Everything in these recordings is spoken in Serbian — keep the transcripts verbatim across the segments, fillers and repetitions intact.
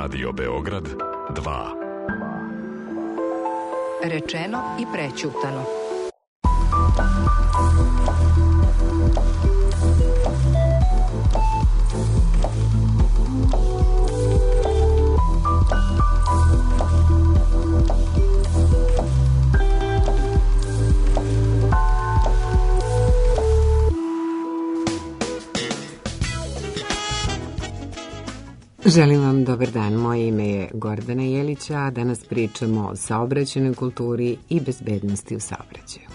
Radio Beograd dva. Rečeno i prećutano. Želim vam dobar dan, moje ime je Gordana Jelića, a danas pričamo o saobraćajnoj kulturi i bezbednosti u saobraćaju.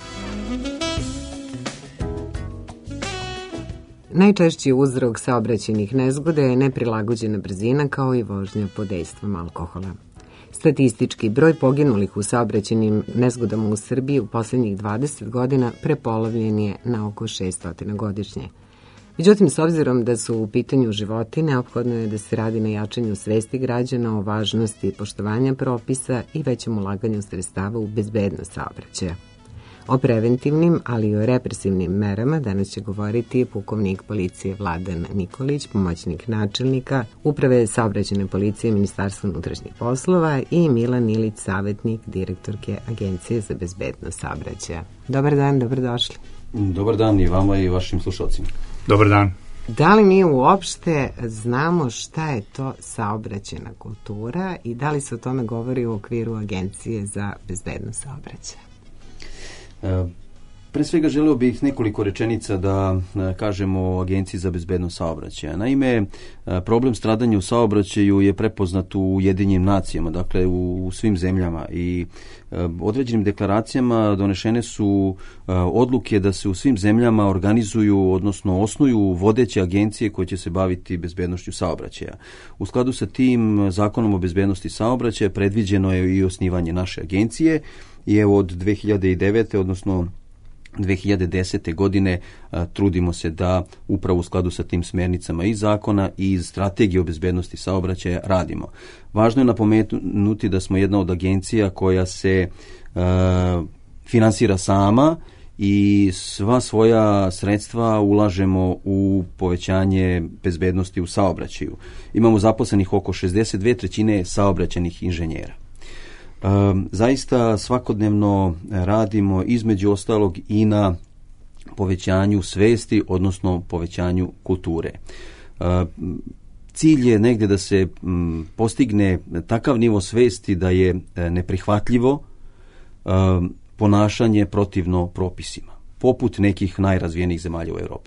Najčešći uzrok saobraćajnih nezgoda je neprilagođena brzina kao i vožnja pod dejstvom alkohola. Statistički broj poginulih u saobraćajnim nezgodama u Srbiji u poslednjih dvadeset godina prepolovljen je na oko šessto godišnje. Međutim, s obzirom da su u pitanju životi, neophodno je da se radi na jačanju svesti građana o važnosti poštovanja propisa i većem ulaganju sredstava u bezbednost saobraćaja. O preventivnim, ali i o represivnim merama danas će govoriti pukovnik policije Vladan Nikolić, pomoćnik načelnika Uprave saobraćajne policije Ministarstva unutrašnjih poslova i Milan Ilić, savjetnik direktorke Agencije za bezbednost saobraćaja. Dobar dan, dobrodošli. Dobar dan i vama i vašim slušalcima. Dobar dan. Da li mi uopšte znamo šta je to saobraćajna kultura i da li se o tome govori u okviru Agencije za bezbednost saobraćaja? E, pre svega želeo bih nekoliko rečenica da e, kažemo o Agenciji za bezbednost saobraćaja. Naime, e, problem stradanja u saobraćaju je prepoznat u Ujedinjenim nacijama, dakle u, u svim zemljama i e, određenim deklaracijama donešene su e, odluke da se u svim zemljama organizuju, odnosno osnuju vodeće agencije koje će se baviti bezbednošću saobraćaja. U skladu sa tim Zakonom o bezbednosti saobraćaja predviđeno je i osnivanje naše agencije i evo od dve hiljade devete. odnosno dve hiljade desete. godine a, trudimo se da upravo u skladu sa tim smernicama i zakona i iz strategije o bezbednosti saobraćaja radimo. Važno je napomenuti da smo jedna od agencija koja se a, finansira sama i sva svoja sredstva ulažemo u povećanje bezbednosti u saobraćaju. Imamo zaposlenih oko šezdeset dve trećine saobraćajnih inženjera. E, zaista svakodnevno radimo između ostalog i na povećanju svesti, odnosno povećanju kulture. E, cilj je negde da se m, postigne takav nivo svesti da je e, neprihvatljivo e, ponašanje protivno propisima, poput nekih najrazvijenijih zemalja u Evropi.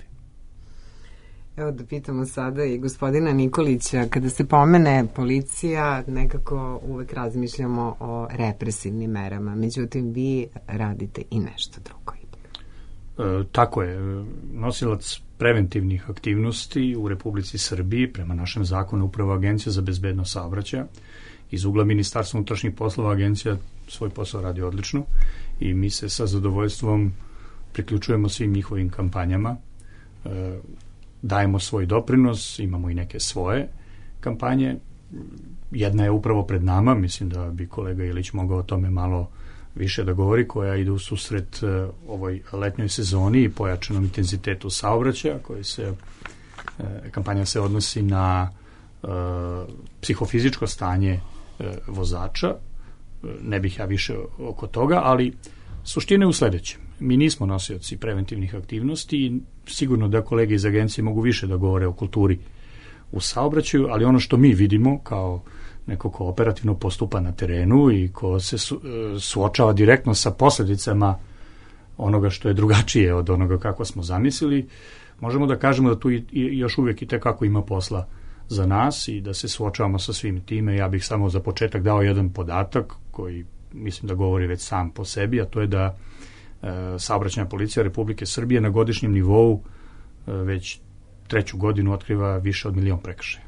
Evo da pitamo sada i gospodina Nikolića, kada se pomene policija, nekako uvek razmišljamo o represivnim merama, međutim vi radite i nešto drugo. E, tako je, nosilac preventivnih aktivnosti u Republici Srbiji prema našem zakonu Uprava Agencija za bezbednost saobraćaja. Iz ugla Ministarstva unutrašnjih poslova agencija svoj posao radi odlično i mi se sa zadovoljstvom priključujemo svim njihovim kampanjama, e, dajemo svoj doprinos, imamo i neke svoje kampanje. Jedna je upravo pred nama, mislim da bi kolega Ilić mogao o tome malo više da govori, koja ide u susret uh, ovoj letnjoj sezoni i pojačanom intenzitetu saobraćaja, koji se, uh, kampanja se odnosi na uh, psihofizičko stanje uh, vozača. Uh, ne bih ja više oko toga, ali suština je u sledećem. Mi nismo nosioci preventivnih aktivnosti i sigurno da kolege iz agencije mogu više da govore o kulturi u saobraćaju, ali ono što mi vidimo kao neko ko operativno postupa na terenu i ko se su, suočava direktno sa posledicama onoga što je drugačije od onoga kako smo zamislili, možemo da kažemo da tu i, i još uvijek i tekako ima posla za nas i da se suočavamo sa svim time. Ja bih samo za početak dao jedan podatak koji mislim da govori već sam po sebi, a to je da Saobraćajna policija Republike Srbije na godišnjem nivou već treću godinu otkriva više od milion prekršaja.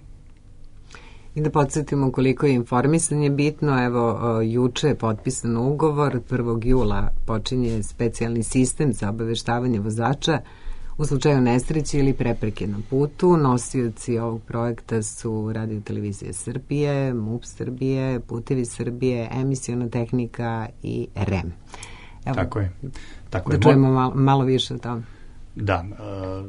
I da podsjetimo koliko je informisanje bitno, evo juče je potpisan ugovor, prvog jula počinje specijalni sistem za obaveštavanje vozača u slučaju nesreće ili prepreke na putu. Nosioci ovog projekta su Radio televizije Srbije, MUP Srbije, Putevi Srbije, Emisiona tehnika i R E M. Evo, tako je. Tako da je. čujemo malo, malo više o tome. Da, e,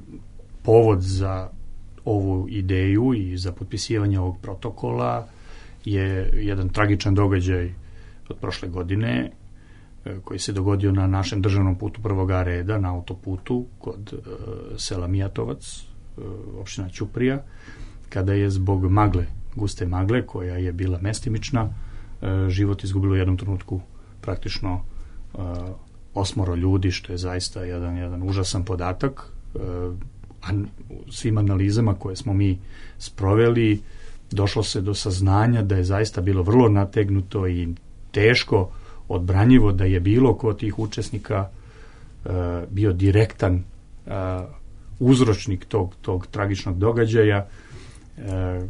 povod za ovu ideju i za potpisivanje ovog protokola je jedan tragičan događaj od prošle godine koji se dogodio na našem državnom putu prvoga reda, na autoputu kod uh, sela Mijatovac, uh, opština Ćuprija, kada je zbog magle, guste magle, koja je bila mestimična, uh, život izgubilo u jednom trenutku praktično uh, osmoro ljudi, što je zaista jedan, jedan užasan podatak. Uh, a svim analizama koje smo mi sproveli, došlo se do saznanja da je zaista bilo vrlo nategnuto i teško odbranjivo da je bilo ko od tih učesnika uh, bio direktan uh, uzročnik tog, tog tragičnog događaja. Uh,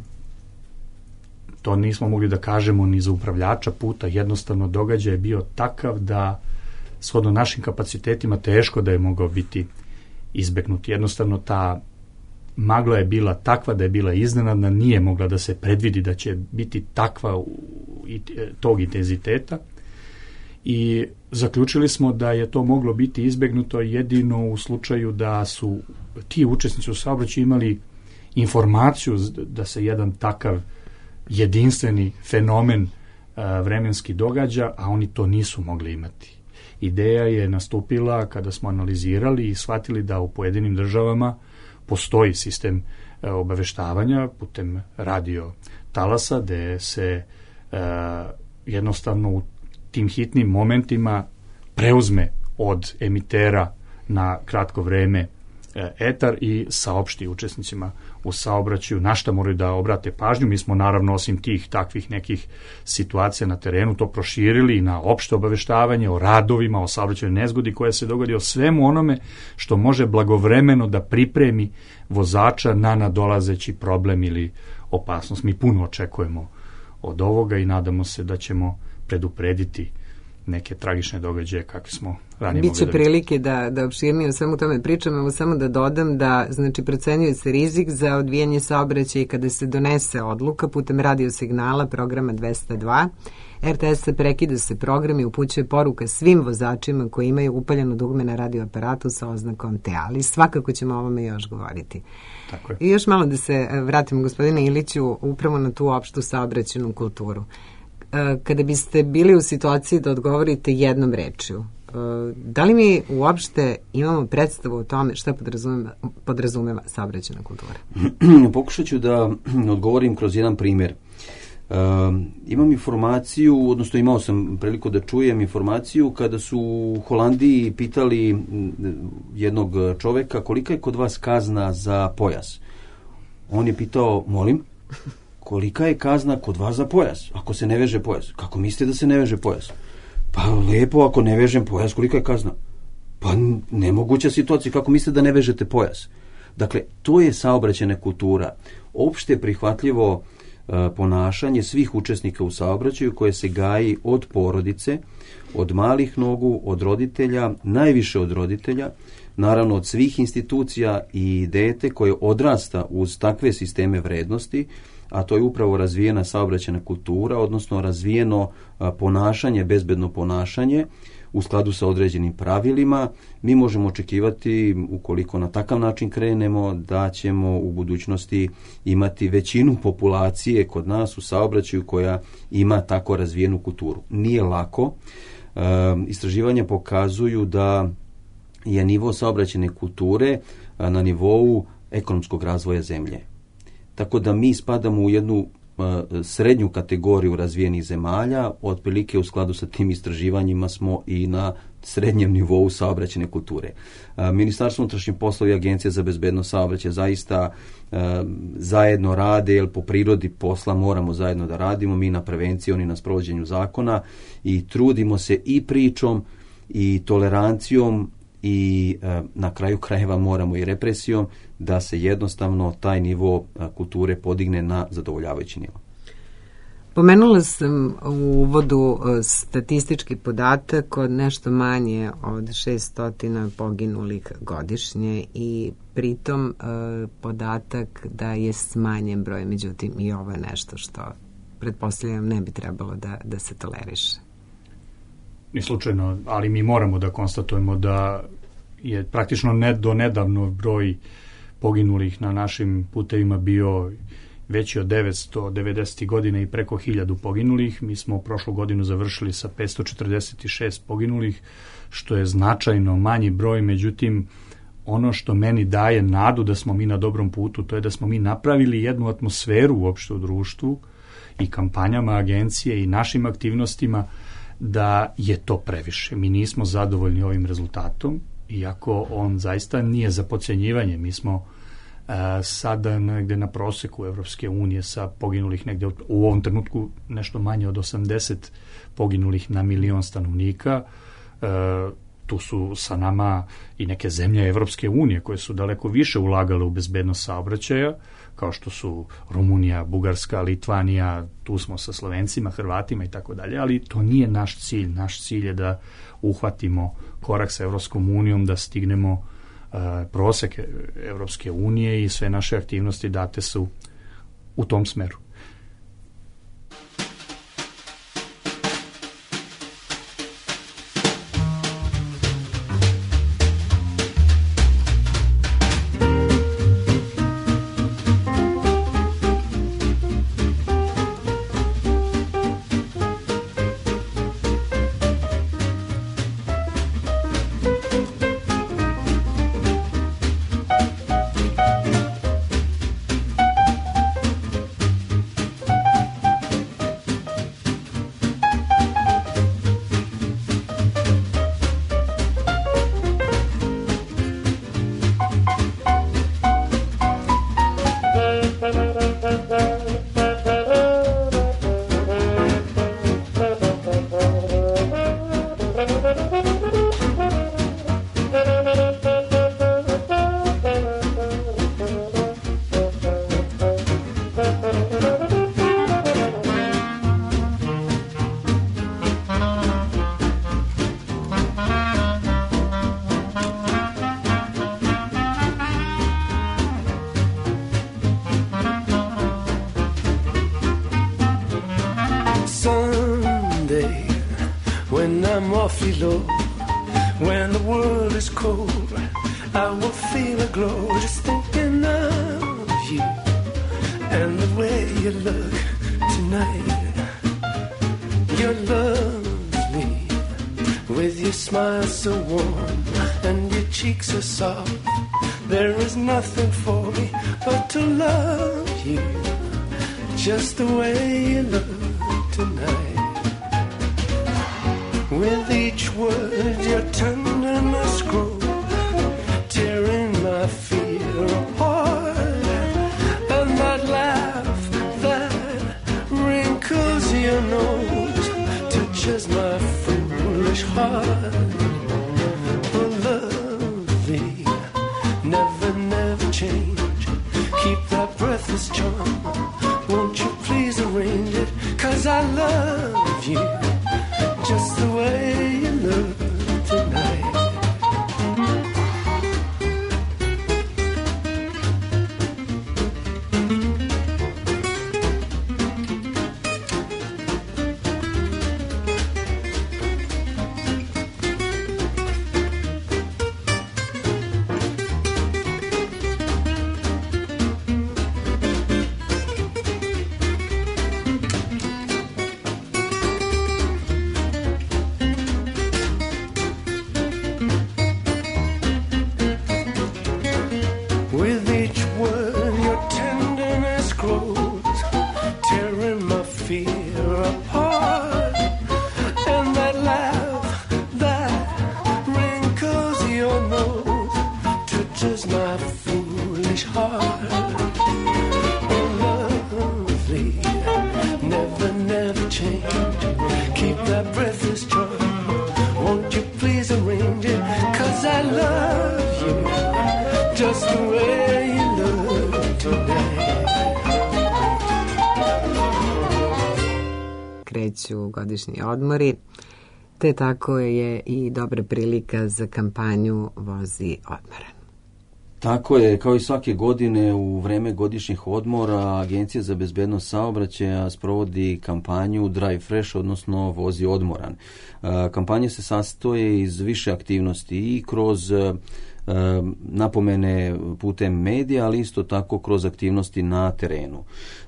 to nismo mogli da kažemo ni za upravljača puta, jednostavno događaj je bio takav da shodno našim kapacitetima teško da je mogao biti izbegnut. Jednostavno ta magla je bila takva da je bila iznenadna, nije mogla da se predvidi da će biti takva u, i, tog intenziteta. I zaključili smo da je to moglo biti izbegnuto jedino u slučaju da su ti učesnici u saobraćaju imali informaciju da se jedan takav jedinstveni fenomen a, vremenski događa, a oni to nisu mogli imati. Ideja je nastupila kada smo analizirali i shvatili da u pojedinim državama postoji sistem a, obaveštavanja putem radio talasa, gde se a, jednostavno u tim hitnim momentima preuzme od emitera na kratko vreme etar i saopšti učesnicima u saobraćaju na šta moraju da obrate pažnju. Mi smo naravno osim tih takvih nekih situacija na terenu to proširili i na opšte obaveštavanje o radovima, o saobraćajnoj nezgodi koja se dogodi, o svemu onome što može blagovremeno da pripremi vozača na nadolazeći problem ili opasnost. Mi puno očekujemo od ovoga i nadamo se da ćemo preduprediti neke tragične događaje kakve smo ranije mogli da Biće prilike da, da opširnije o svemu tome pričamo, evo samo da dodam da znači procenjuje se rizik za odvijanje saobraćaja kada se donese odluka putem radio signala programa dvesta dva. er te es prekida se program i upućuje poruka svim vozačima koji imaju upaljeno dugme na radioaparatu sa oznakom te, ali svakako ćemo o ovome još govoriti. Tako je. I još malo da se vratimo, gospodine Iliću, upravo na tu opštu saobraćajnu kulturu. Kada biste bili u situaciji da odgovorite jednom rečju, da li mi uopšte imamo predstavu o tome šta podrazumeva, podrazumeva saobraćajna kultura? Pokušat ću da odgovorim kroz jedan primjer. Uh, imam informaciju, odnosno imao sam priliku da čujem informaciju kada su u Holandiji pitali jednog čoveka kolika je kod vas kazna za pojas. On je pitao, molim, kolika je kazna kod vas za pojas, ako se ne veže pojas? Kako mislite da se ne veže pojas? Pa lepo, ako ne vežem pojas, kolika je kazna? Pa nemoguća situacija, kako mislite da ne vežete pojas? Dakle, to je saobraćajna kultura, opšte prihvatljivo uh, ponašanje svih učesnika u saobraćaju koje se gaji od porodice, od malih nogu, od roditelja, najviše od roditelja, naravno od svih institucija i dete koje odrasta uz takve sisteme vrednosti, a to je upravo razvijena saobraćajna kultura, odnosno razvijeno a, ponašanje, bezbedno ponašanje u skladu sa određenim pravilima. Mi možemo očekivati, ukoliko na takav način krenemo, da ćemo u budućnosti imati većinu populacije kod nas u saobraćaju koja ima tako razvijenu kulturu. Nije lako. E, istraživanja pokazuju da je nivo saobraćajne kulture a, na nivou ekonomskog razvoja zemlje. Tako da mi spadamo u jednu uh, srednju kategoriju razvijenih zemalja, otprilike u skladu sa tim istraživanjima smo i na srednjem nivou saobraćajne kulture. Uh, Ministarstvo unutrašnjih poslova i Agencija za bezbednost saobraćaja zaista uh, zajedno rade, jer po prirodi posla moramo zajedno da radimo, mi na prevenciji, oni na sprovođenju zakona, i trudimo se i pričom i tolerancijom i e, na kraju krajeva moramo i represijom da se jednostavno taj nivo a, kulture podigne na zadovoljavajući nivo. Pomenula sam u uvodu statistički podatak od nešto manje od šessto poginulih godišnje i pritom e, podatak da je smanjen broj, međutim i ovo je nešto što pretpostavljam ne bi trebalo da, da se toleriše. Ni slučajno, ali mi moramo da konstatujemo da je praktično ne, do nedavno broj poginulih na našim putevima bio veći od devetsto devedesetih godina i preko hiljadu poginulih. Mi smo prošlu godinu završili sa petsto četrdeset šest poginulih, što je značajno manji broj, međutim, ono što meni daje nadu da smo mi na dobrom putu, to je da smo mi napravili jednu atmosferu uopšte u društvu i kampanjama agencije i našim aktivnostima da je to previše. Mi nismo zadovoljni ovim rezultatom, iako on zaista nije za podcenjivanje. Mi smo uh, sada negde na proseku Evropske unije sa poginulih negde u ovom trenutku nešto manje od osamdeset poginulih na milion stanovnika. Uh, tu su sa nama i neke zemlje Evropske unije koje su daleko više ulagale u bezbednost saobraćaja, kao što su Rumunija, Bugarska, Litvanija, tu smo sa Slovencima, Hrvatima i tako dalje, ali to nije naš cilj. Naš cilj je da uhvatimo korak sa Evropskom unijom, da stignemo uh, prosek Evropske unije i sve naše aktivnosti date su u tom smeru. Low. When the world is cold, I will feel a glow just thinking of you and the way you look tonight. You're lovely with your smile so warm and your cheeks are soft. There is nothing for me but to love you just the way you look tonight. With each word your tenderness grows, tearing my fear apart. And that laugh that wrinkles your nose touches my foolish heart. Oh, lovely, never, never change. Keep that breathless charm. Won't you please arrange it? 'Cause I love you just the way you look tonight. Kreću godišnji odmori, te tako je i dobra prilika za kampanju Vozi odmoran. Tako je, kao i svake godine u vreme godišnjih odmora Agencija za bezbednost saobraćaja sprovodi kampanju Drive Fresh, odnosno Vozi odmoran. Kampanja se sastoje iz više aktivnosti i kroz napomene putem medija, ali isto tako kroz aktivnosti na terenu.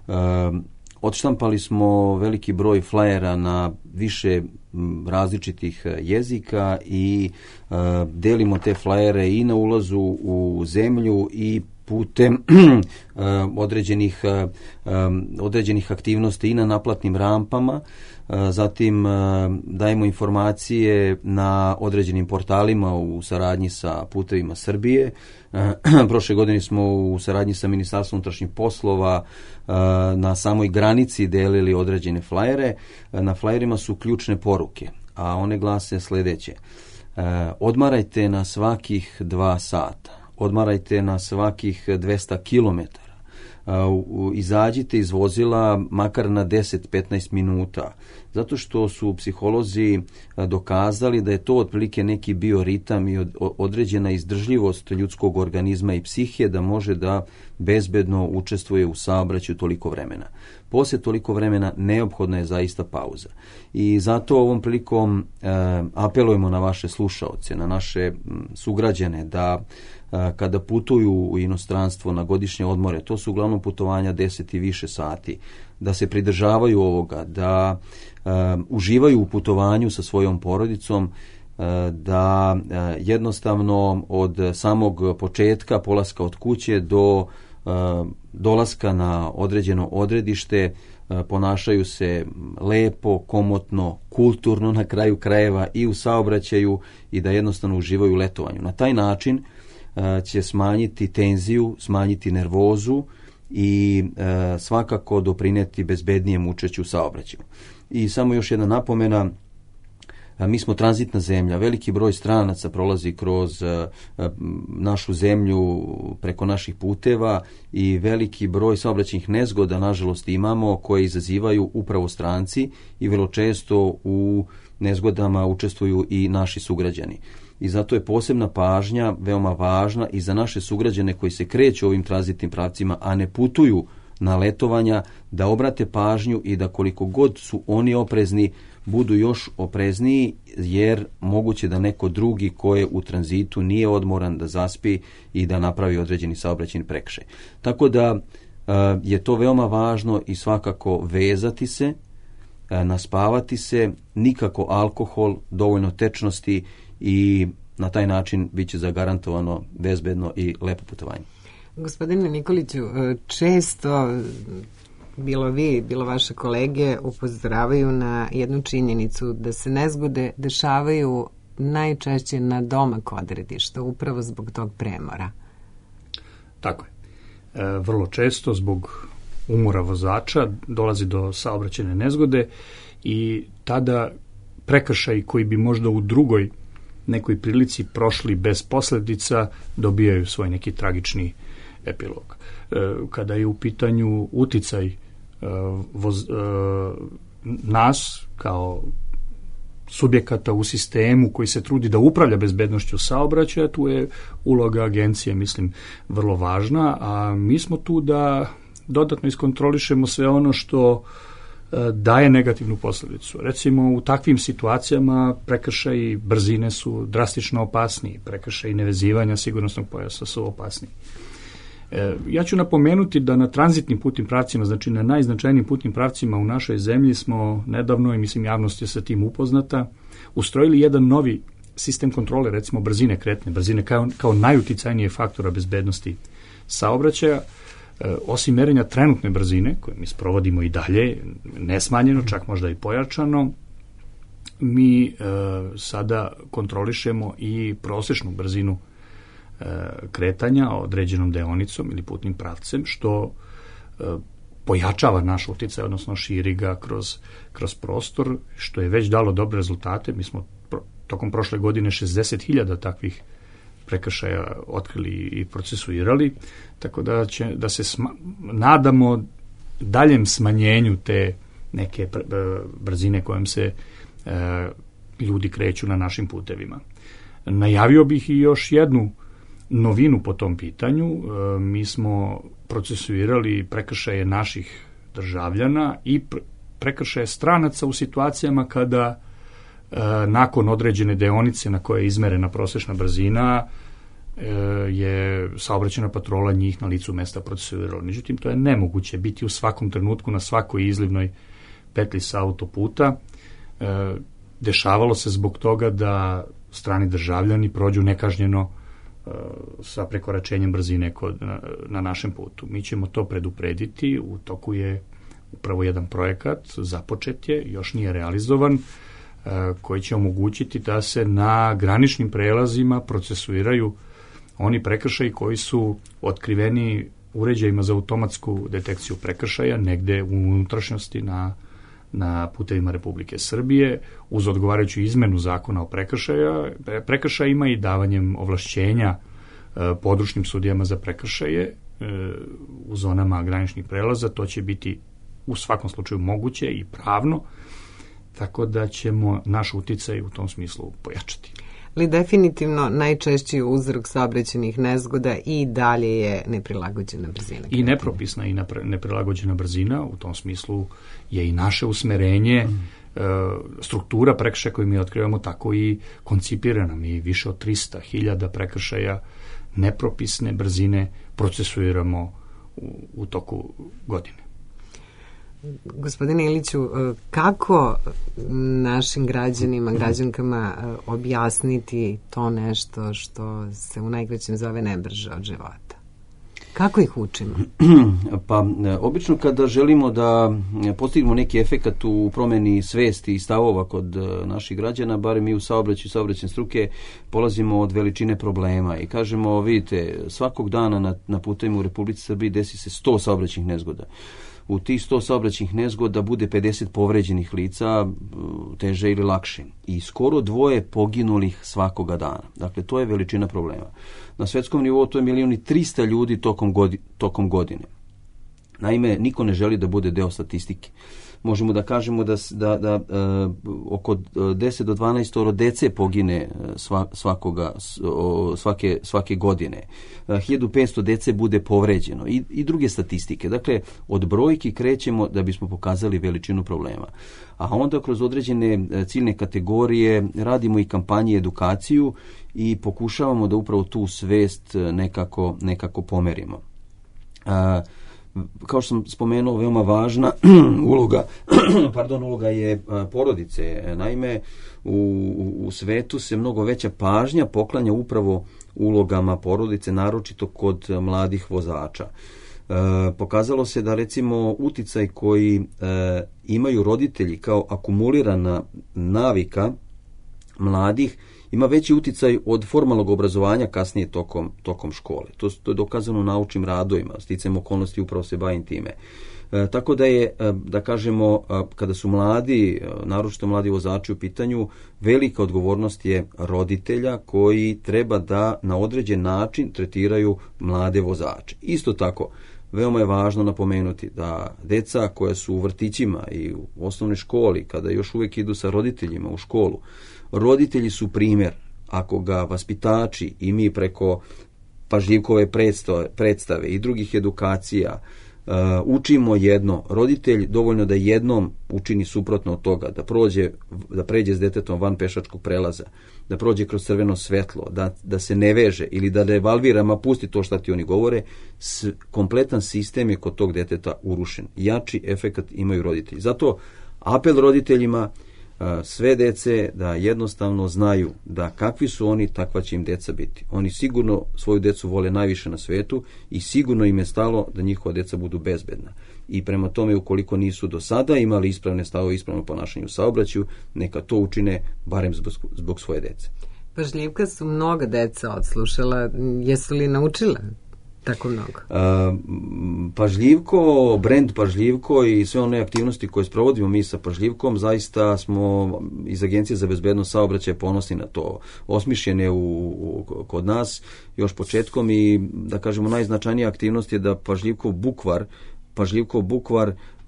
Odštampali smo veliki broj flajera na više različitih jezika i delimo te flajere i na ulazu u zemlju i putem određenih, određenih aktivnosti i na naplatnim rampama. Zatim dajemo informacije na određenim portalima u saradnji sa Putevima Srbije. Prošle godine smo u saradnji sa Ministarstvom unutrašnjih poslova na samoj granici delili određene flajere. Na flajerima su ključne poruke, a one glase sljedeće. Odmarajte na svakih dva sata. Odmarajte na svakih dvesta kilometara. Izađite iz vozila makar na deset do petnaest minuta. Zato što su psiholozi dokazali da je to otprilike neki bioritam i određena izdržljivost ljudskog organizma i psihije da može da bezbedno učestvuje u saobraćaju toliko vremena. Poslije toliko vremena neophodna je zaista pauza. I zato ovom prilikom e, apelujemo na vaše slušaoce, na naše sugrađane da e, kada putuju u inostranstvo na godišnje odmore, to su uglavnom putovanja deset i više sati, da se pridržavaju ovoga, da e, uživaju u putovanju sa svojom porodicom, e, da e, jednostavno od samog početka polaska od kuće do e, dolaska na određeno odredište e, ponašaju se lepo, komotno, kulturno na kraju krajeva i u saobraćaju i da jednostavno uživaju u letovanju. Na taj način e, će smanjiti tenziju, smanjiti nervozu i e, svakako doprinijeti bezbednijem učešću u saobraćaju. I samo još jedna napomena, a mi smo tranzitna zemlja, veliki broj stranaca prolazi kroz a, a, našu zemlju preko naših puteva i veliki broj saobraćajnih nezgoda nažalost imamo koje izazivaju upravo stranci i vrlo često u nezgodama učestvuju i naši sugrađani. I zato je posebna pažnja veoma važna i za naše sugrađane koji se kreću ovim tranzitnim pravcima, a ne putuju na letovanja, da obrate pažnju i da koliko god su oni oprezni, budu još oprezniji, jer moguće da neko drugi ko je u tranzitu nije odmoran da zaspi i da napravi određeni saobraćajni prekršaj. Tako da je to veoma važno i svakako vezati se, naspavati se, nikako alkohol, dovoljno tečnosti i na taj način bit će zagarantovano bezbedno i lepo putovanje. Gospodine Nikoliću, često bilo vi, bilo vaše kolege upozoravaju na jednu činjenicu da se nezgode dešavaju najčešće na domak odredišta, upravo zbog tog premora. Tako je. E, vrlo često zbog umora vozača dolazi do saobraćajne nezgode i tada prekršaji koji bi možda u drugoj nekoj prilici prošli bez posljedica dobijaju svoj neki tragični epilog. E, kada je u pitanju uticaj e, voz, e, nas kao subjekata u sistemu koji se trudi da upravlja bezbednošću saobraćaja, tu je uloga agencije, mislim, vrlo važna, a mi smo tu da dodatno iskontrolišemo sve ono što daje negativnu posljedicu. Recimo, u takvim situacijama prekršaji brzine su drastično opasniji, prekršaji nevezivanja sigurnosnog pojasa su opasniji. E, ja ću napomenuti da na tranzitnim putnim pravcima, znači na najznačajnijim putnim pravcima u našoj zemlji smo nedavno, i mislim javnost je sa tim upoznata, ustrojili jedan novi sistem kontrole, recimo brzine kretne, brzine kao, kao najuticajnije faktora bezbednosti saobraćaja. E, osim merenja trenutne brzine, koje mi sprovodimo i dalje, nesmanjeno, čak možda i pojačano, mi e, sada kontrolišemo i prosječnu brzinu e, kretanja određenom deonicom ili putnim pravcem, što e, pojačava naš uticaj, odnosno širi ga kroz, kroz prostor, što je već dalo dobre rezultate. Mi smo pro, tokom prošle godine šezdeset hiljada takvih prekršaja otkrili i procesuirali, tako da će da se sma, nadamo daljem smanjenju te neke pr, brzine kojom se e, ljudi kreću na našim putevima. Najavio bih i još jednu novinu po tom pitanju. E, mi smo procesuirali prekršaje naših državljana i pr, prekršaje stranaca u situacijama kada nakon određene deonice na koje je izmerena prosječna brzina je saobraćajna patrola njih na licu mesta procesuirala. Međutim, to je nemoguće biti u svakom trenutku na svakoj izlivnoj petlji sa autoputa. Dešavalo se zbog toga da strani državljani prođu nekažnjeno sa prekoračenjem brzine kod, na, na našem putu. Mi ćemo to preduprediti, u toku je upravo jedan projekat, započet je, još nije realizovan, koji će omogućiti da se na graničnim prelazima procesuiraju oni prekršaji koji su otkriveni uređajima za automatsku detekciju prekršaja negde u unutrašnjosti na, na putevima Republike Srbije, uz odgovarajuću izmenu zakona o prekršaja, prekršajima i davanjem ovlašćenja e, područnim sudijama za prekršaje e, u zonama graničnih prelaza. To će biti u svakom slučaju moguće i pravno, tako da ćemo naš uticaj u tom smislu pojačati. Ali definitivno najčešći uzrok saobraćajnih nezgoda i dalje je neprilagođena brzina. I nepropisna i neprilagođena brzina, u tom smislu je i naše usmerenje, mm. e, struktura prekršaja koju mi otkrivamo tako i koncipirana. Mi više od trista hiljada prekršaja nepropisne brzine procesuiramo u, u toku godine. Gospodine Iliću, kako našim građanima, građankama objasniti to nešto što se u najkraćem zove nebrže od života? Kako ih učimo? Pa, obično kada želimo da postignemo neki efekat u promeni svesti i stavova kod naših građana, barem mi u saobraćaju i saobraćajne struke, polazimo od veličine problema i kažemo, vidite, svakog dana na, na putevima u Republici Srbiji desi se sto saobraćajnih nezgoda. U tih sto saobraćajnih nezgoda bude pedeset povređenih lica, teže ili lakše. I skoro dvoje poginulih svakoga dana. Dakle, to je veličina problema. Na svetskom nivou to je milion i trista ljudi tokom, godi, tokom godine. Naime, niko ne želi da bude deo statistike. Možemo da kažemo da, da, da uh, oko deset do dvanaest dece pogine sva, svakoga, svake, svake godine. Uh, hiljadu petsto dece bude povređeno i, i druge statistike. Dakle, od brojki krećemo da bismo pokazali veličinu problema. A onda kroz određene ciljne kategorije radimo i kampanje, edukaciju i pokušavamo da upravo tu svest nekako, nekako pomerimo. Uh, Kao što sam spomenuo, veoma važna uloga, pardon, uloga je porodice. Naime, u, u svetu se mnogo veća pažnja poklanja upravo ulogama porodice, naročito kod mladih vozača. E, pokazalo se da recimo uticaj koji e, imaju roditelji kao akumulirana navika mladih ima veći uticaj od formalnog obrazovanja kasnije tokom, tokom škole. To, to je dokazano naučnim radovima, sticajem okolnosti upravo se bavim time. E, tako da je, da kažemo, kada su mladi, naročito mladi vozači u pitanju, velika odgovornost je roditelja koji treba da na određen način tretiraju mlade vozače. Isto tako, veoma je važno napomenuti da deca koja su u vrtićima i u osnovnoj školi, kada još uvijek idu sa roditeljima u školu, roditelji su primjer. Ako ga vaspitači i mi preko pažljivkove predstave, predstave i drugih edukacija uh, učimo jedno, roditelj dovoljno da jednom učini suprotno od toga, da prođe, da pređe s detetom van pešačkog prelaza, da prođe kroz crveno svetlo, da, da se ne veže ili da devalvira, ma pusti to šta ti oni govore, s, kompletan sistem je kod tog deteta urušen. Jači efekat imaju roditelji. Zato apel roditeljima, sve dece da jednostavno znaju da kakvi su oni, takva će im deca biti. Oni sigurno svoju decu vole najviše na svetu i sigurno im je stalo da njihova deca budu bezbedna. I prema tome, ukoliko nisu do sada imali ispravne stavove, ispravno ponašanje u saobraćaju, neka to učine barem zbog, zbog svoje dece. Pažljivka su mnoga deca odslušala. Jesu li naučila tako mnogo? Uh, Pažljivko, brend Pažljivko i sve one aktivnosti koje sprovodimo mi sa Pažljivkom, zaista smo iz Agencije za bezbednost saobraćaja ponosni na to. Osmišljene u, u, kod nas još početkom i da kažemo najznačajnija aktivnost je da Pažljivkov bukvar Pažljivkov bukvar uh,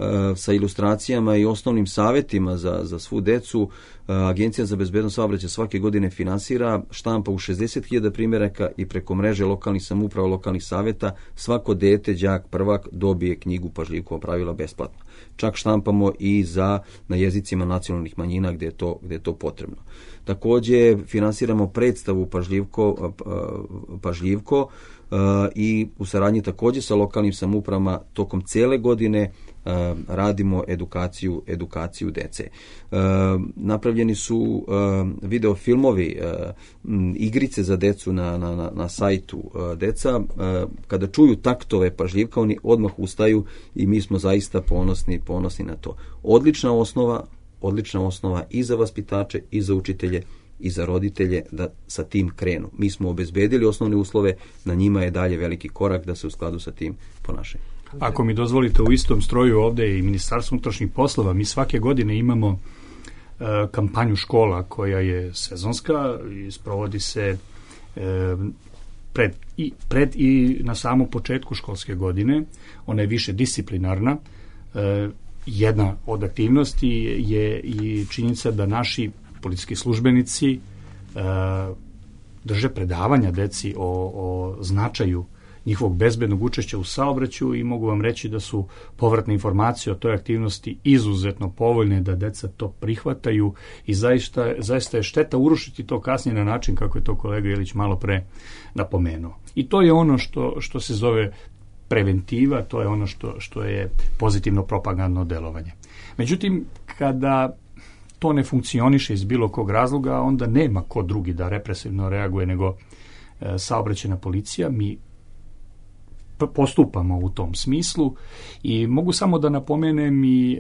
sa ilustracijama i osnovnim savjetima za, za svu decu. Agencija za bezbednost saobraćaja svake godine finansira, štampa u šezdeset hiljada primjeraka i preko mreže lokalnih samouprava, lokalnih savjeta svako dete, đak, prvak dobije knjigu Pažljivkova pravila besplatno. Čak štampamo i za na jezicima nacionalnih manjina gdje je to, gdje je to potrebno. Također finansiramo predstavu Pažljivko, Pažljivko i u saradnji također sa lokalnim samoupravama tokom cijele godine radimo edukaciju, edukaciju dece. Napravljeni su videofilmovi, igrice za decu na, na, na sajtu. Deca, kada čuju taktove Pažljivka, oni odmah ustaju i mi smo zaista ponosni, ponosni na to. Odlična osnova, odlična osnova i za vaspitače, i za učitelje, i za roditelje da sa tim krenu. Mi smo obezbedili osnovne uslove, na njima je dalje veliki korak da se u skladu sa tim ponašaju. Ako mi dozvolite, u istom stroju ovdje i Ministarstvo unutrašnjih poslova, mi svake godine imamo uh, kampanju škola koja je sezonska i sprovodi se uh, pred, i, pred i na samom početku školske godine. Ona je više disciplinarna. Uh, jedna od aktivnosti je i činjenica da naši policijski službenici uh, drže predavanja deci o, o značaju njihovog bezbednog učešća u saobraćaju i mogu vam reći da su povratne informacije o toj aktivnosti izuzetno povoljne, da deca to prihvataju i zaista, zaista je šteta urušiti to kasnije na način kako je to kolega Ilić malo pre napomenuo. I to je ono što, što se zove preventiva, to je ono što, što je pozitivno propagandno delovanje. Međutim, kada to ne funkcioniše iz bilo kog razloga, onda nema ko drugi da represivno reaguje nego e, saobraćajna policija. Mi postupamo u tom smislu i mogu samo da napomenem i e,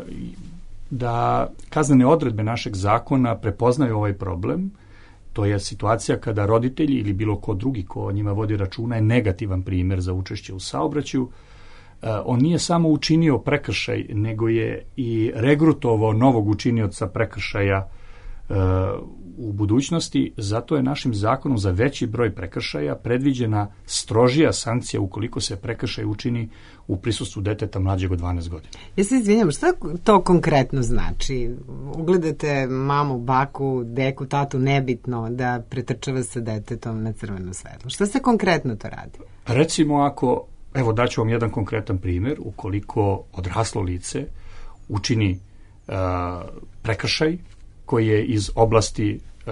da kaznene odredbe našeg zakona prepoznaju ovaj problem. To je situacija kada roditelji ili bilo ko drugi ko o njima vodi računa je negativan primjer za učešće u saobraćaju. E, on nije samo učinio prekršaj, nego je i regrutovao novog učinioca prekršaja e, u budućnosti. Zato je našim zakonom za veći broj prekršaja predviđena strožija sankcija ukoliko se prekršaj učini u prisustvu deteta mlađeg od dvanaest godina. Ja se izvinjam, šta to konkretno znači? Ugledate mamu, baku, deku, tatu, nebitno, da pretrčava sa detetom na crveno svetlo. Šta se konkretno to radi? Recimo ako, evo daću vam jedan konkretan primjer, ukoliko odraslo lice učini uh, prekršaj koji je iz oblasti uh,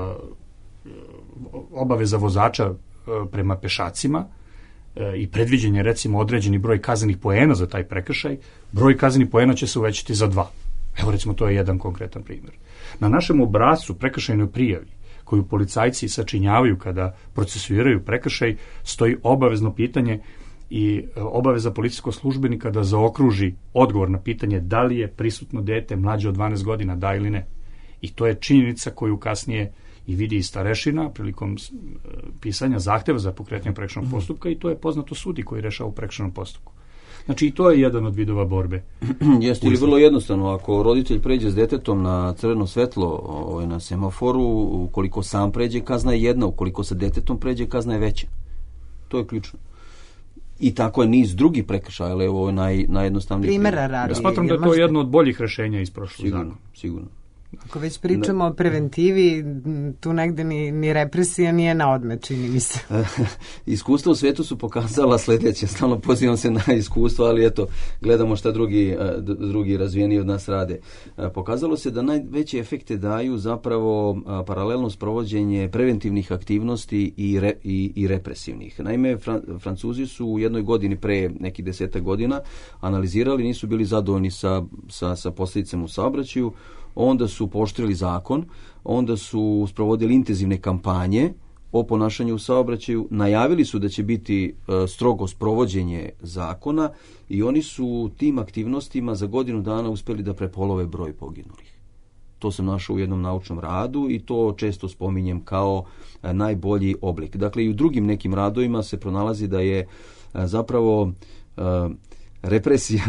obaveza vozača uh, prema pešacima uh, i predviđen je recimo određeni broj kaznenih poena za taj prekršaj, broj kaznenih poena će se uvećati za dva. Evo recimo to je jedan konkretan primjer. Na našem obrascu prekršajnoj prijavi koju policajci sačinjavaju kada procesuiraju prekršaj stoji obavezno pitanje i obaveza policijskog službenika da zaokruži odgovor na pitanje da li je prisutno dete mlađe od dvanaest godina, da ili ne. I to je činjenica koju kasnije i vidi i starešina prilikom pisanja zahteva za pokretanje prekršajnog postupka i to je poznato sudi koji rešava u prekršajnom postupku. Znači i to je jedan od vidova borbe. Jeste ili vrlo jednostavno, ako roditelj pređe s detetom na crveno svetlo ovaj, na semaforu, ukoliko sam pređe, kazna je jedna, ukoliko sa detetom pređe, kazna je veća. To je ključno. I tako je niz drugih prekršaja, ali ovo je naj, najjednostavniji primjera radi. Ja smatram da je to jedno od boljih rešenja iz prošlog zakona. Sigurno. Ako već pričamo o preventivi, tu negde ni, ni represija nije na odmet, čini mi se. Iskustva u svijetu su pokazala sljedeće, stalno pozivam se na iskustvo, ali eto, gledamo šta drugi, drugi razvijeni od nas rade. Pokazalo se da najveće efekte daju zapravo paralelno sprovođenje preventivnih aktivnosti i, re, i, i represivnih. Naime, Fran- Francuzi su u jednoj godini pre nekih desetak godina analizirali, nisu bili zadovoljni sa, sa, sa posljedicama u saobraćaju, onda su pooštrili zakon, onda su sprovodili intenzivne kampanje o ponašanju u saobraćaju, najavili su da će biti e, strogo sprovođenje zakona i oni su tim aktivnostima za godinu dana uspjeli da prepolove broj poginulih. To sam našao u jednom naučnom radu i to često spominjem kao e, najbolji oblik. Dakle, i u drugim nekim radovima se pronalazi da je e, zapravo e, represija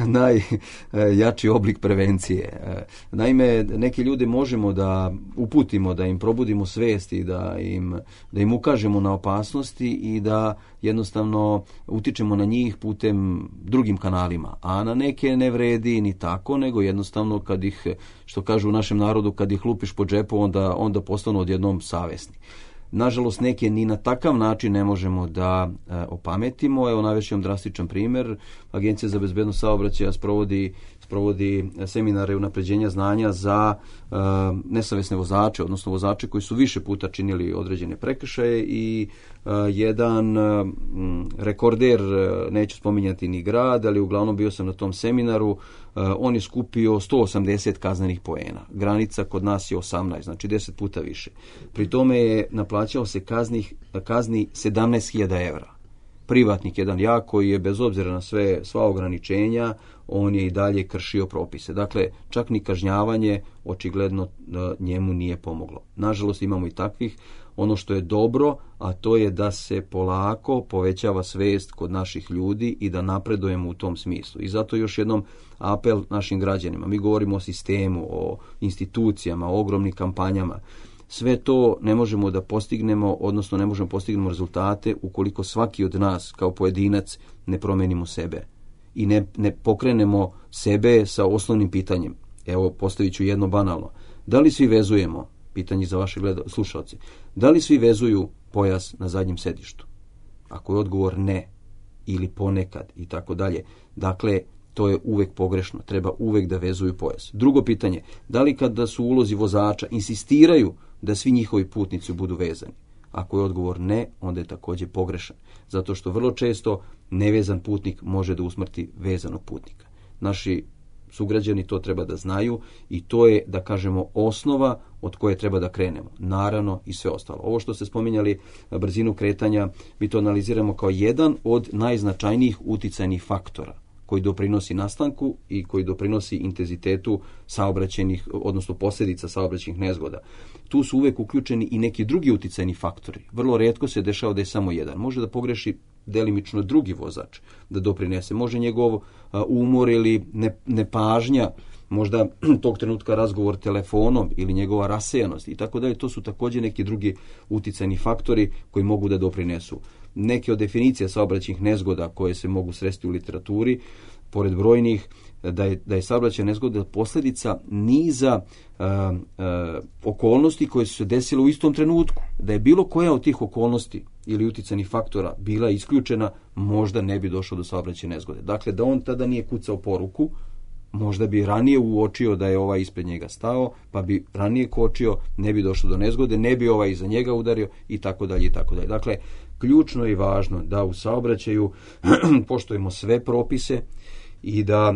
najjači oblik prevencije. Naime, neke ljude možemo da uputimo, da im probudimo svijest i da im, da im ukažemo na opasnosti i da jednostavno utičemo na njih putem drugim kanalima. A na neke ne vredi ni tako, nego jednostavno kad ih, što kažu u našem narodu, kad ih lupiš po džepu, onda, onda postanu odjednom savjesni. Nažalost, neke ni na takav način ne možemo da e, opametimo. Evo, navešću vam drastičan primjer. Agencija za bezbednost saobraćaja sprovodi, sprovodi seminare unapređenja znanja za e, nesavesne vozače, odnosno vozače koji su više puta činili određene prekršaje i e, jedan e, rekorder, neću spominjati ni grad, ali uglavnom bio sam na tom seminaru, e, on je skupio sto osamdeset kaznenih poena. Granica kod nas je osamnaest, znači deset puta više. Pri tome je naplaćao se kaznih, kazni sedamnaest hiljada evra. Privatnik jedan ja koji je bez obzira na sve sva ograničenja, on je i dalje kršio propise. Dakle, čak ni kažnjavanje očigledno njemu nije pomoglo. Nažalost, imamo i takvih. Ono što je dobro, a to je da se polako povećava svijest kod naših ljudi i da napredujemo u tom smislu. I zato još jednom apel našim građanima. Mi govorimo o sistemu, o institucijama, o ogromnim kampanjama. Sve to ne možemo da postignemo, odnosno ne možemo postignemo rezultate ukoliko svaki od nas kao pojedinac ne promenimo sebe i ne, ne pokrenemo sebe sa osnovnim pitanjem. Evo, postavit ću jedno banalno. Da li svi vezujemo, pitanje za vaše gleda, slušalce, da li svi vezuju pojas na zadnjem sedištu? Ako je odgovor ne, ili ponekad i tako dalje, dakle, to je uvek pogrešno. Treba uvek da vezuju pojas. Drugo pitanje, da li kada su u ulozi vozača insistiraju da svi njihovi putnici budu vezani? Ako je odgovor ne, onda je također pogrešan. Zato što vrlo često nevezan putnik može da usmrti vezanog putnika. Naši sugrađani to treba da znaju i to je, da kažemo, osnova od koje treba da krenemo. Naravno i sve ostalo. Ovo što ste spominjali, brzinu kretanja, mi to analiziramo kao jedan od najznačajnijih uticajnih faktora koji doprinosi nastanku i koji doprinosi intenzitetu saobraćajnih, odnosno posljedica saobraćajnih nezgoda. Tu su uvek uključeni i neki drugi uticajni faktori. Vrlo retko se dešava da je samo jedan. Može da pogreši delimično drugi vozač da doprinese. Može njegov uh, umor ili ne, nepažnja, možda tog trenutka razgovor telefonom ili njegova rasejanost i tako dalje. To su također neki drugi uticajni faktori koji mogu da doprinesu. Neke od definicija saobraćajnih nezgoda koje se mogu sresti u literaturi, pored brojnih, da je, da je saobraćajna nezgoda posljedica niza uh, uh, okolnosti koje su se desile u istom trenutku. Da je bilo koja od tih okolnosti ili uticajnih faktora bila isključena, možda ne bi došlo do saobraćajne nezgode. Dakle, da on tada nije kucao poruku, možda bi ranije uočio da je ovaj ispred njega stao, pa bi ranije kočio, ne bi došlo do nezgode, ne bi ovaj iza njega udario i tako dalje i tako dalje. Dakle, ključno je važno da u saobraćaju poštujemo sve propise i da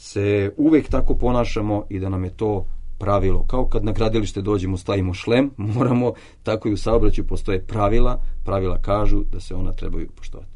se uvek tako ponašamo i da nam je to pravilo. Kao kad na gradilište dođemo, stavimo šlem, moramo, tako i u saobraćaju postoje pravila. Pravila kažu da se ona trebaju poštovati.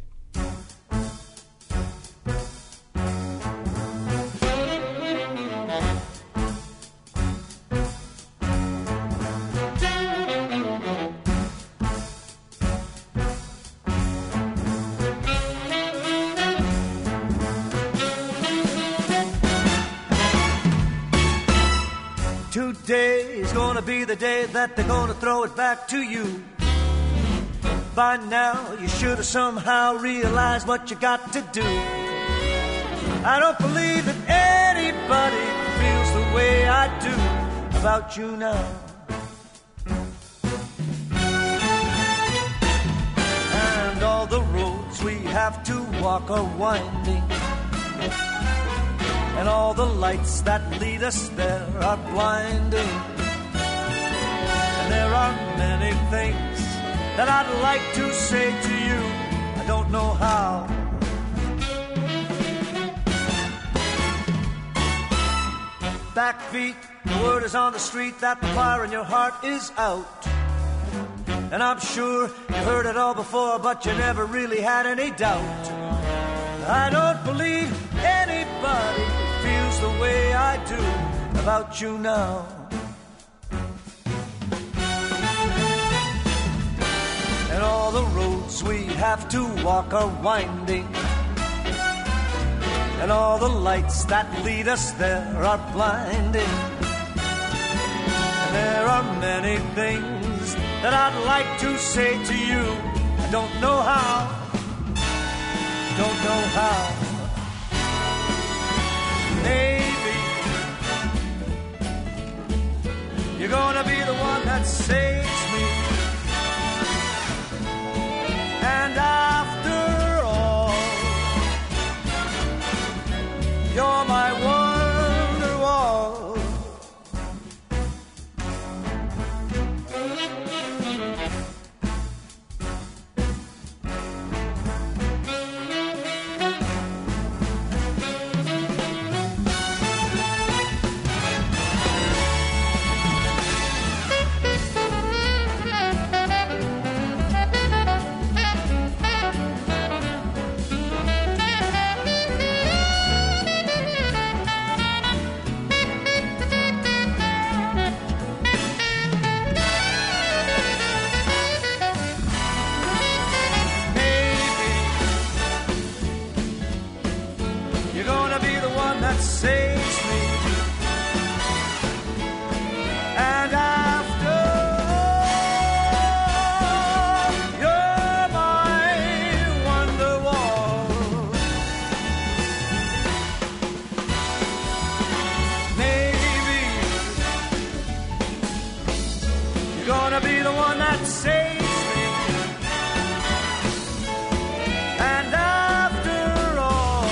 Today is gonna be the day that they're gonna throw it back to you. By now, you should have somehow realized what you got to do. I don't believe that anybody feels the way I do about you now. And all the roads we have to walk are winding, and all the lights that lead us there are blinding. And there are many things that I'd like to say to you, I don't know how. Backbeat, the word is on the street that the fire in your heart is out. And I'm sure you heard it all before, but you never really had any doubt. I don't believe anybody feels the way I do about you now. And all the roads we have to walk are winding, and all the lights that lead us there are blinding. And there are many things that I'd like to say to you. I don't know how, don't know how. Maybe you're gonna be the one that saves me. And after all, you're my wonder wall. Saves me. And after all, you're my wonder wall. Maybe you're gonna be the one that saves me. And after all,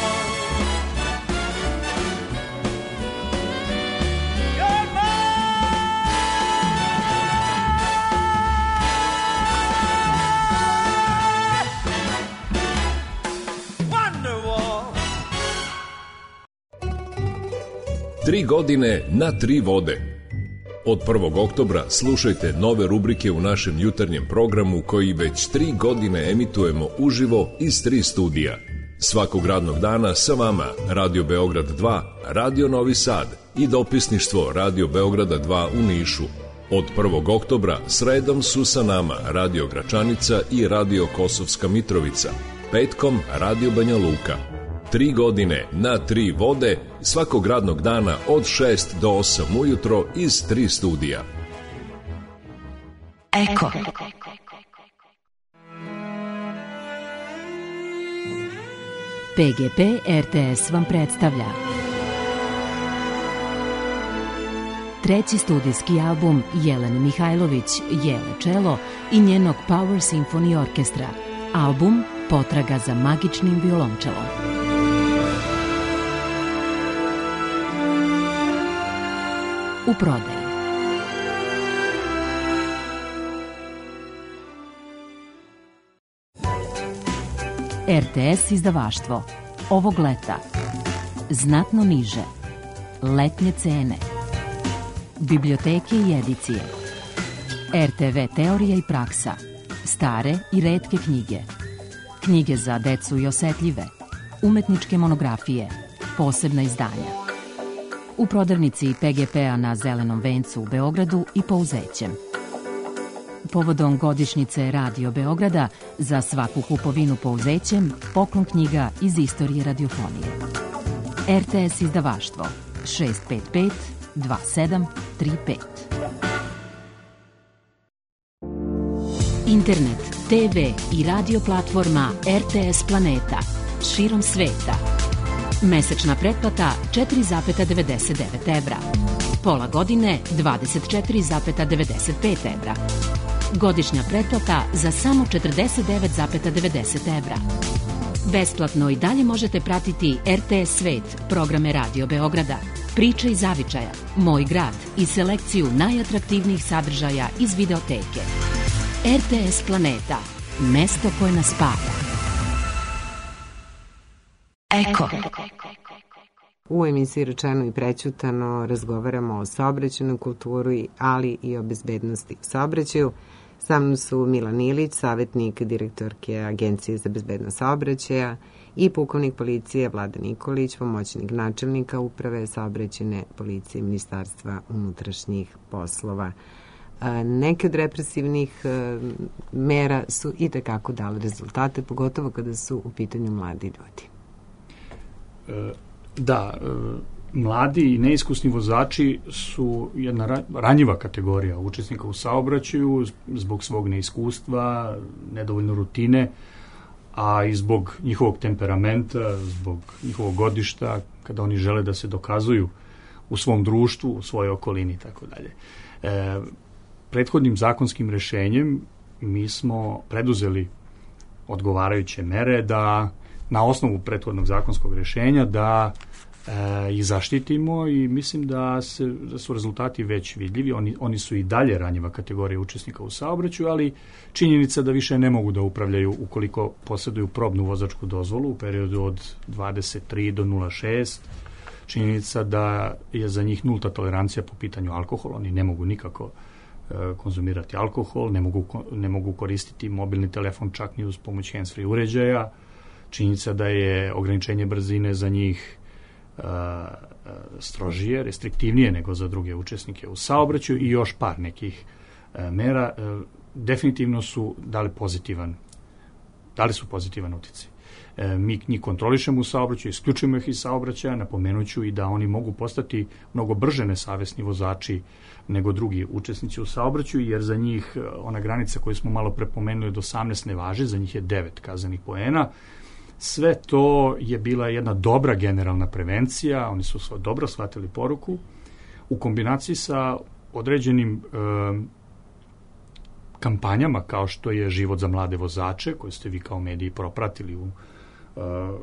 Tri godine na tri vode. Od prvog oktobra slušajte nove rubrike u našem jutarnjem programu koji već tri godine emitujemo uživo iz tri studija. Svakog radnog dana sa vama Radio Beograd dva, Radio Novi Sad i dopisništvo Radio Beograda dva u Nišu. Od prvog oktobra sredom su sa nama Radio Gračanica i Radio Kosovska Mitrovica. Petkom Radio Banja Luka. Tri godine na tri vode svakog radnog dana od šest do osam ujutro iz tri studija. Eko. P G P R T S vam predstavlja treći studijski album Jelene Mihajlović, Jele Čelo i njenog Power Symphony Orkestra. Album Potraga za magičnim violončelom. U prodaji. R T S izdavaštvo. Ovog leta. Znatno niže. Letnje cene. Biblioteke i edicije. R T V teorija i praksa. Stare i retke knjige. Knjige za decu i osetljive. Umetničke monografije. Posebna izdanja. U prodavnici P G P-a na Zelenom vencu u Beogradu i Pouzećem. Povodom godišnjice Radio Beograda za svaku kupovinu Pouzećem poklon knjiga iz istorije radiofonije. R T S izdavaštvo šest pet pet dva sedam tri pet. Internet, T V i radio platforma R T S Planeta širom sveta. Mesečna pretplata četiri zarez devedeset devet evra. Pola godine dvadeset četiri zarez devedeset pet evra. Godišnja pretplata za samo četrdeset devet zarez devedeset evra. Besplatno i dalje možete pratiti R T S Svet, programe Radio Beograda, priče iz zavičaja, Moj grad i selekciju najatraktivnijih sadržaja iz videoteke. R T S Planeta, mesto koje nas spaja. Eko. U emisiji Rečeno i prećutano razgovaramo o saobraćajnoj kulturi, ali i o bezbednosti u saobraćaju. Sa mnom su Milan Ilić, savjetnik direktorke Agencije za bezbednost saobraćaja, i pukovnik policije Vlada Nikolić, pomoćnik načelnika Uprave saobraćajne policije Ministarstva unutrašnjih poslova. Neke od represivnih mera su i tekako dale rezultate, pogotovo kada su u pitanju mladi ljudi. Da, mladi i neiskusni vozači su jedna ranjiva kategorija učesnika u saobraćaju zbog svog neiskustva, nedovoljno rutine, a i zbog njihovog temperamenta, zbog njihovog godišta, kada oni žele da se dokazuju u svom društvu, u svojoj okolini i tako dalje. Prethodnim zakonskim rešenjem mi smo preduzeli odgovarajuće mere da na osnovu prethodnog zakonskog rešenja da e, ih zaštitimo i mislim da, se, da su rezultati već vidljivi. Oni, oni su i dalje ranjiva kategorija učesnika u saobraćaju, ali činjenica da više ne mogu da upravljaju ukoliko posjeduju probnu vozačku dozvolu u periodu od dvadeset tri do nula šest. Činjenica da je za njih nulta tolerancija po pitanju alkohola. Oni ne mogu nikako e, konzumirati alkohol, ne mogu, ne mogu koristiti mobilni telefon čak ni uz pomoć hands-free uređaja. Činjenica da je ograničenje brzine za njih uh, strožije, restriktivnije nego za druge učesnike u saobraćaju i još par nekih uh, mera uh, definitivno su dali pozitivan dali su pozitivan uticaj. Uh, mi njih kontrolišemo u saobraćaju, isključujemo ih iz saobraćaja, napomenuću i da oni mogu postati mnogo brže nesavesni vozači nego drugi učesnici u saobraćaju, jer za njih uh, ona granica koju smo malo prepomenuli od osamnaest ne važi, za njih je devet kaznenih poena. Sve to je bila jedna dobra generalna prevencija, oni su dobro shvatili poruku, u kombinaciji sa određenim e, kampanjama kao što je Život za mlade vozače, koje ste vi kao mediji propratili u, e,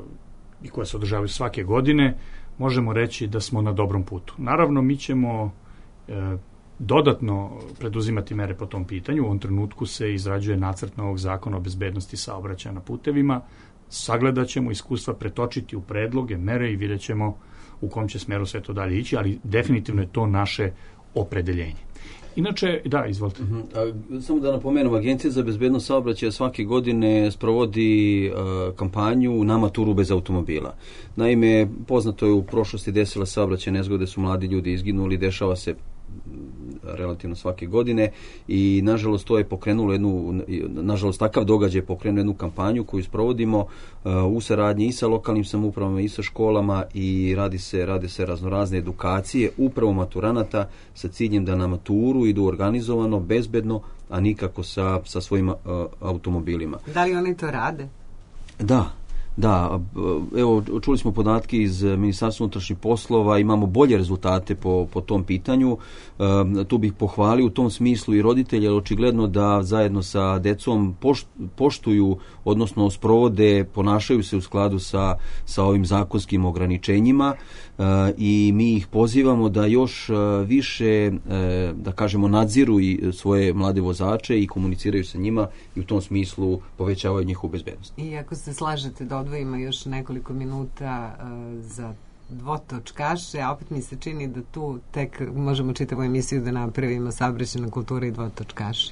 i koje se održavaju svake godine, možemo reći da smo na dobrom putu. Naravno, mi ćemo e, dodatno preduzimati mere po tom pitanju. U ovom trenutku se izrađuje nacrt novog zakona o bezbednosti saobraćaja na putevima. Sagledat ćemo iskustva, pretočiti u predloge, mere i vidjet ćemo u kom će smeru sve to dalje ići, ali definitivno je to naše opredeljenje. Inače, da, izvolite. Uh-huh. A, samo da napomenem, Agencija za bezbednost saobraćaja svake godine sprovodi uh, kampanju Na maturu bez automobila. Naime, poznato je u prošlosti desila saobraćajne nezgode, su mladi ljudi izginuli, dešava se relativno svake godine i nažalost to je pokrenulo jednu, nažalost takav događaj je pokrenuo jednu kampanju koju sprovodimo uh, u saradnji i sa lokalnim samoupravama i sa školama i radi se, radi se raznorazne edukacije upravo maturanata sa ciljem da na maturu idu organizovano, bezbedno, a nikako sa, sa svojim uh, automobilima. Da li oni to rade? Da. Da, evo, čuli smo podatke iz Ministarstva unutrašnjih poslova, imamo bolje rezultate po, po tom pitanju. E, tu bih pohvalio u tom smislu i roditelje, ali očigledno da zajedno sa decom pošt, poštuju, odnosno sprovode, ponašaju se u skladu sa, sa ovim zakonskim ograničenjima e, i mi ih pozivamo da još više, e, da kažemo, nadziru i svoje mlade vozače i komuniciraju sa njima i u tom smislu povećavaju njihovu bezbednost. I ako se slažete da odvojimo još nekoliko minuta uh, za dvotočkaše, a opet mi se čini da tu tek možemo čitavu emisiju da napravimo saobraćajna kultura i dvotočkaši.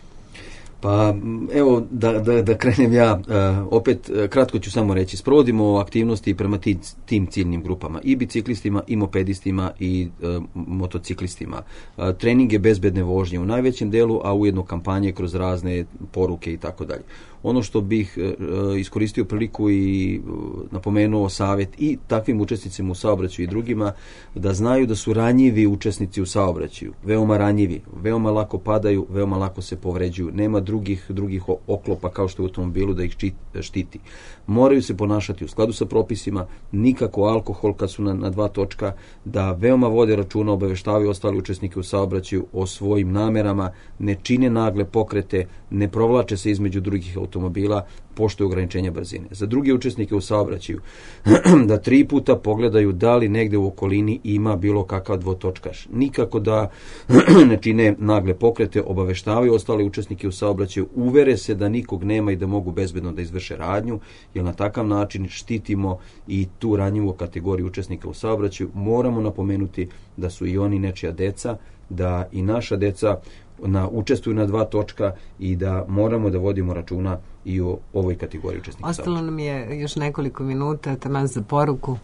Pa evo da, da, da krenem ja, uh, opet uh, kratko ću samo reći, sprovodimo aktivnosti prema tim, tim ciljnim grupama, i biciklistima, i mopedistima, i uh, motociklistima. Uh, treninge bezbedne vožnje u najvećem delu, a ujedno kampanje kroz razne poruke i tako dalje. Ono što bih uh, iskoristio priliku i uh, napomenuo savjet i takvim učesnicima u saobraćaju i drugima, da znaju da su ranjivi učesnici u saobraćaju, veoma ranjivi, veoma lako padaju, veoma lako se povređuju, nema drugih, drugih oklopa kao što je u automobilu da ih štiti. Moraju se ponašati u skladu sa propisima, nikako alkohol kad su na, na dva točka, da veoma vode računa, obaveštavaju ostali učesnike u saobraćaju o svojim namerama, ne čine nagle pokrete, ne provlače se između drugih automobila, poštuju ograničenja brzine. Za druge učesnike u saobraćaju da tri puta pogledaju da li negde u okolini ima bilo kakav dvotočkaš. Nikako da ne čine nagle pokrete, obaveštavaju ostale učesnike u saobraćaju, uvere se da nikog nema i da mogu bezbedno da izvrše radnju, jer na takav način štitimo i tu ranjivu kategoriju učesnika u saobraćaju. Moramo napomenuti da su i oni nečija deca, da i naša deca na, učestvuju na dva točka i da moramo da vodimo računa i o ovoj kategoriji učesnika. Ostalo nam je još nekoliko minuta, taman za poruku.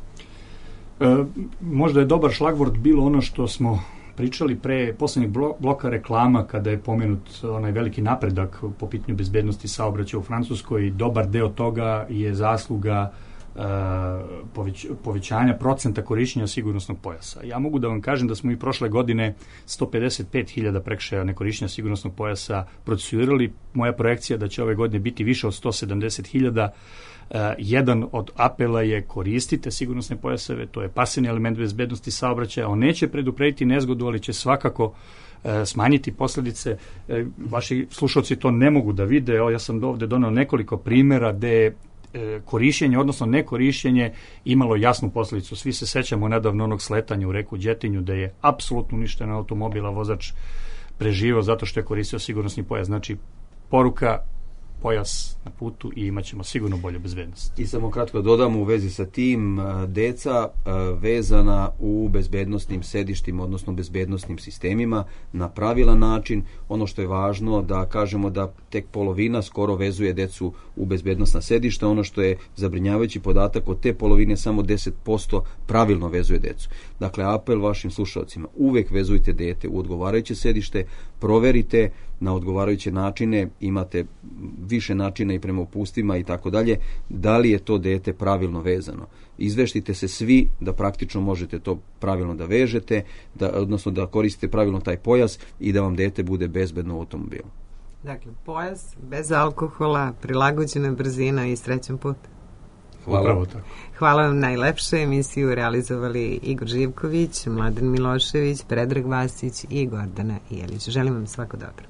E, možda je dobar šlagvort bilo ono što smo pričali pre poslednjeg bloka reklama, kada je pomenut onaj veliki napredak po pitanju bezbednosti saobraćaja u Francuskoj. Dobar deo toga je zasluga poveć, povećanja procenta korišćenja sigurnosnog pojasa. Ja mogu da vam kažem da smo i prošle godine sto pedeset pet hiljada prekršaja nekorišćenja sigurnosnog pojasa procesuirali. Moja projekcija da će ove godine biti više od sto sedamdeset hiljada. Uh, jedan od apela je koristite sigurnosne pojaseve, to je pasivni element bezbednosti saobraćaja. On neće preduprediti nezgodu, ali će svakako uh, smanjiti posljedice. Uh, vaši slušalci to ne mogu da vide. Evo, ja sam ovde donao nekoliko primjera gde je korišćenje, odnosno nekorišćenje imalo jasnu posljedicu. Svi se sećamo nedavno onog sletanja u reku Đetinju da je apsolutno uništen automobil, a vozač preživao zato što je koristio sigurnosni pojas. Znači, poruka pojas na putu i imat ćemo sigurno bolju bezbednost. I samo kratko dodamo u vezi sa tim, deca vezana u bezbednostnim sedištima, odnosno bezbednostnim sistemima na pravilan način. Ono što je važno da kažemo da tek polovina skoro vezuje decu u bezbednostna sedišta. Ono što je zabrinjavajući podatak, od te polovine samo deset posto pravilno vezuje decu. Dakle, apel vašim slušalcima, uvek vezujte dete u odgovarajuće sedište, proverite na odgovarajuće načine, imate više načina i prema upustima i tako dalje, da li je to dete pravilno vezano. Izveštite se svi da praktično možete to pravilno da vežete, da, odnosno da koristite pravilno taj pojas i da vam dete bude bezbedno u automobilu. Dakle, pojas bez alkohola, prilagođena brzina i srećan put. Hvala. Hvala vam najlepše. Emisiju realizovali Igor Živković, Mladen Milošević, Predrag Vasić i Gordana Jelić. Želim vam svako dobro.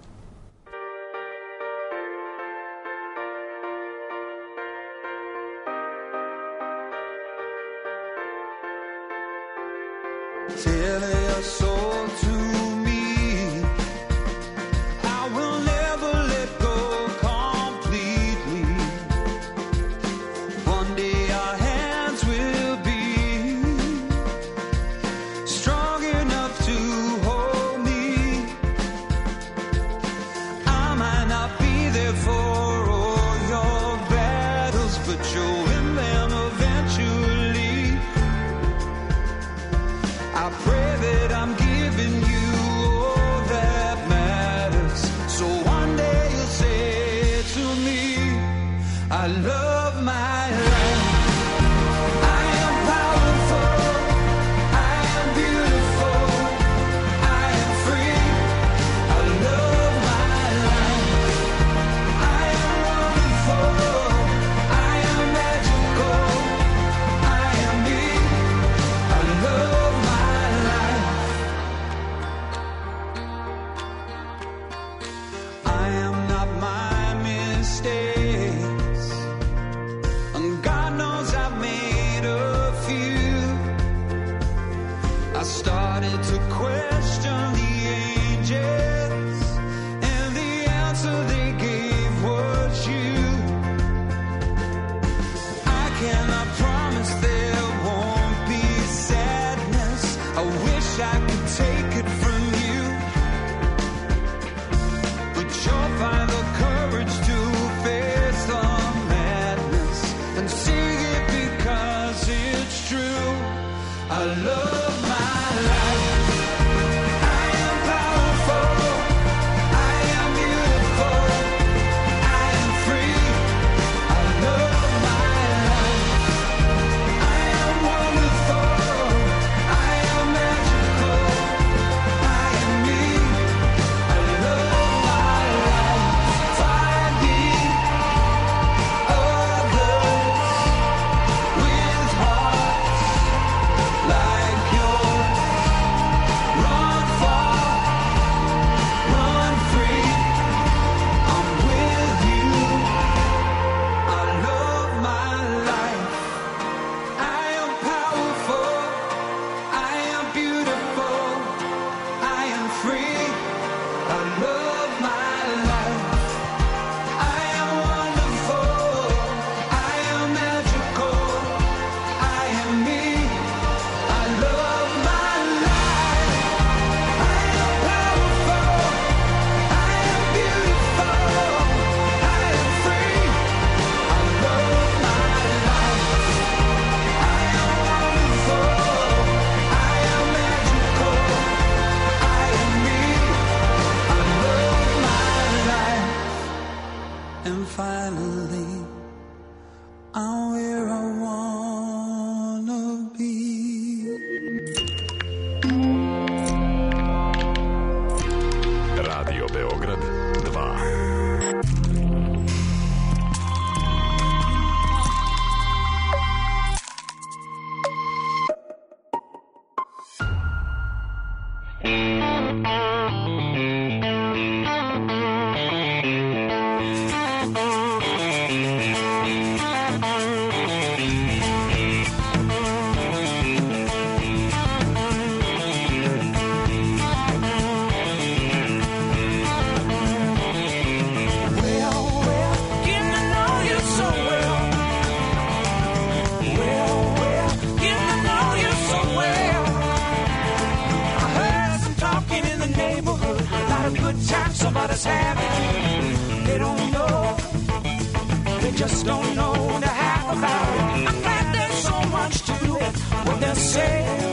And finally, I'm where I want. just don't know the half about it. I'm glad there's so much to it when they're saying